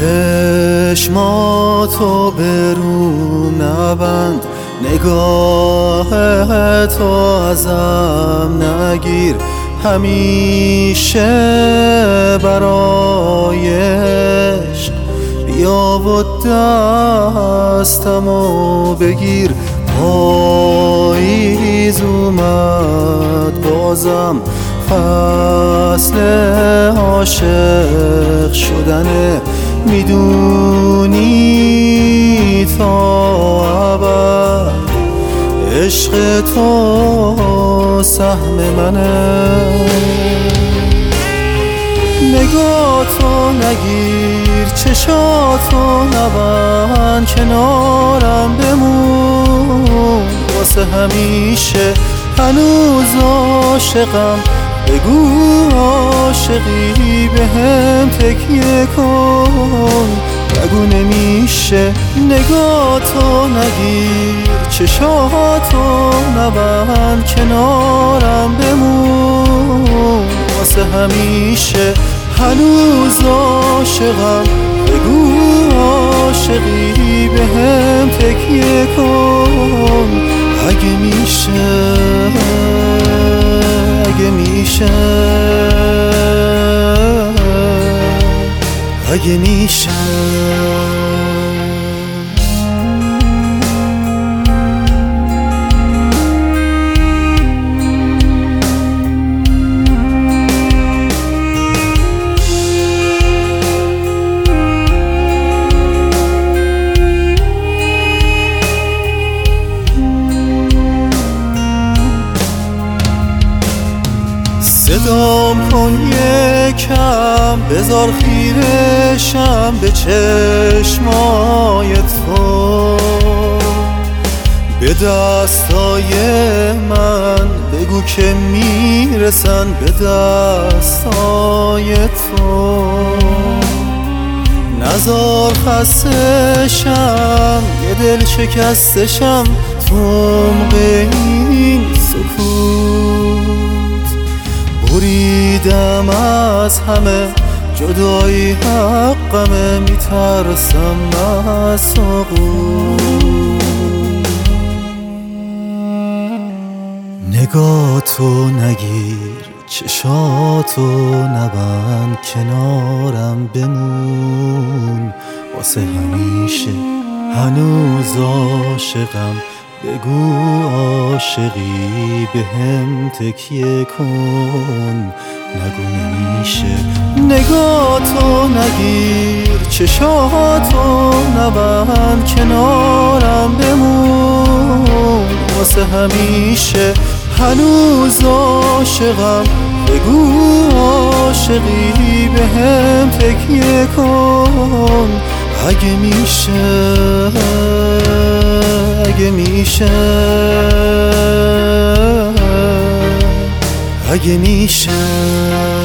چشماتو به رو نبند، نگاه تو ازم نگیر، همیشه برای عشق بیا و دستمو بگیر. پاییز اومد بازم، فصل عاشق شدنه، میدونی تا ابد عشق تو سهم منه. نگاهتو نگیر، چشاتو نبند، کنارم بمون واسه همیشه. هنوز عاشقم، بگو عاشقی بهم تکیه کن، بگو نمیشه. نگاهتو نگیر، چشاتو نبند، کنارم بمون واسه همیشه. هنوز عاشقم، بگو عاشقی بهم تکیه کن، اگه میشه، اگه میشه، اگه میشه. صدام کن یکم، بذار خیرشم به چشمای تو، به دستای من بگو که میرسن به دستای تو. نزار خستشم، یه دل شکستشم تو عمق این سکوت. بریدم از همه، جدایی حقمه، میترسم از سقوط. نگاهتو نگیر، چشاتو نبند، کنارم بمون واسه همیشه. هنوز عاشقم، بگو عاشقی بهم تکیه کن، نگو نمیشه. نگاهتو نگیر، چشاتو نبند، کنارم بمون واسه همیشه. هنوز عاشقم، بگو عاشقی بهم تکیه کن، اگه میشه، اگه میشه، اگه میشه.